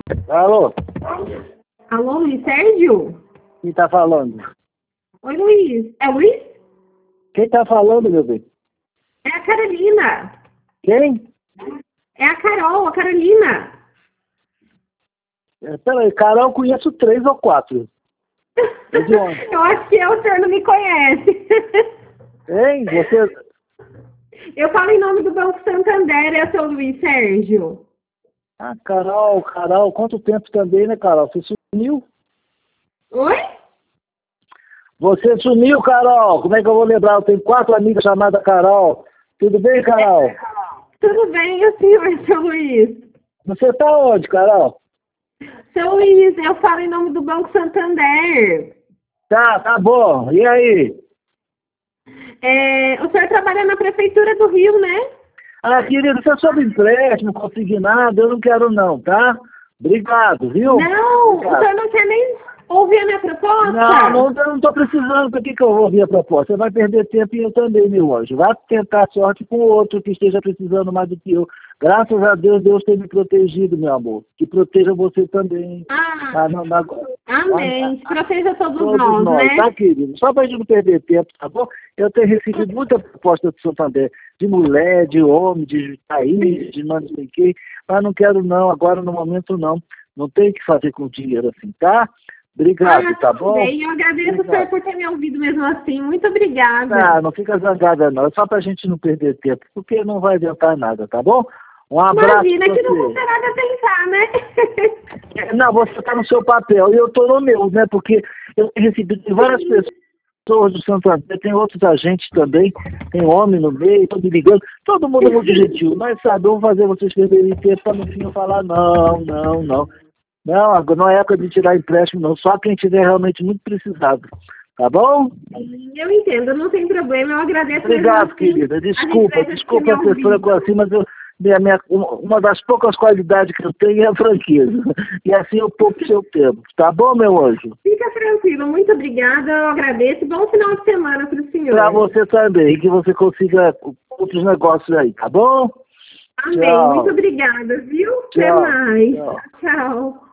Alô? Alô, Luiz Sérgio? Quem tá falando? Oi, Luiz. É o Luiz? Quem tá falando, meu bem? É a Carolina. Quem? É a Carol, a Carolina. Peraí, Carol, conheço 3 ou 4. É de onde? Eu acho que o senhor não me conhece. Hein? Você... Eu falo em nome do Banco Santander, é o seu Luiz Sérgio. Ah, Carol, quanto tempo também, né, Carol? Você sumiu? Oi? Você sumiu, Carol! Como é que eu vou lembrar? Eu tenho 4 amigas chamadas Carol. Tudo bem, Carol? Tudo bem, e o senhor, seu Luiz? Você tá onde, Carol? Seu Luiz, eu falo em nome do Banco Santander. Tá bom. E aí? O senhor trabalha na Prefeitura do Rio, né? Ah, querido, você é sobre empréstimo, consignado, eu não quero não, tá? Obrigado, viu? Não, Obrigado. o senhor não quer nem ouvir a minha proposta? Não, eu não tô precisando. Por que eu vou ouvir a proposta? Você vai perder tempo e eu também, meu anjo. Vai tentar sorte com outro que esteja precisando mais do que eu. Graças a Deus, Deus tem me protegido, meu amor. Que proteja você também. Amém. Proteja todos nós, né? Tá, querido? Só pra gente não perder tempo, tá bom? Eu tenho recebido muita proposta do Santander, de mulher, de homem, de país, de não sei o quê, mas não quero não, agora no momento não. Não tem o que fazer com dinheiro assim, tá? Obrigado, tá bom? Bem, eu agradeço o senhor por ter me ouvido mesmo assim. Muito obrigada. Não fica zangada não, é só pra gente não perder tempo, porque não vai adiantar nada, tá bom? Um abraço. Imagina que não custa nada tentar, né? Não, você tá no seu papel e eu tô no meu, né? Porque eu tenho recebido de várias pessoas do Santander, tem outros agentes também, tem homem no meio, tô me ligando, todo mundo é muito gentil, mas sabe, eu vou fazer vocês perderem tempo pra no fim eu falar não. Não, não é época de tirar empréstimo não, só quem tiver realmente muito precisado, tá bom? Eu entendo, não tem problema, eu agradeço. Obrigado, querida, desculpa a pessoa assim, mas uma das poucas qualidades que eu tenho é a franqueza, e assim eu poupo seu tempo, tá bom, meu anjo? Fica tranquilo, muito obrigada, eu agradeço, bom final de semana para o senhor. Para você também, que você consiga outros negócios aí, tá bom? Amém, Tchau. muito obrigada, viu? Tchau. Até mais. Tchau. Tchau.